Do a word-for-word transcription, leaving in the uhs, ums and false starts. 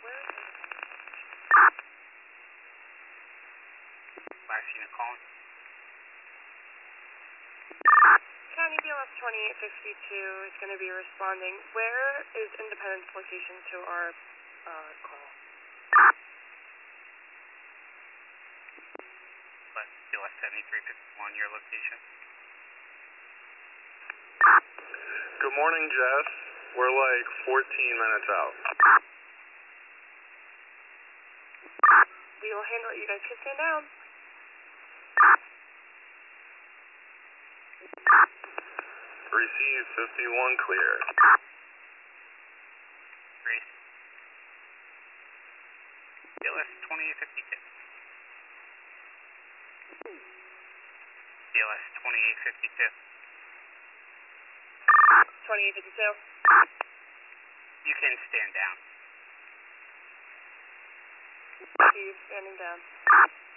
Where is Last unit calling. County B L S twenty-eight fifty-two is going to be responding. Where is Independence location to our uh, call? West B L S seventy-three fifty-one, your location. Good morning, Jess. We're like fourteen minutes out. We will handle it. You guys can stand down. Receive fifty-one clear. Great. B L S twenty-eight fifty-two. B L S twenty-eight fifty-two. twenty-eight fifty-two. You can stand down. He's standing down.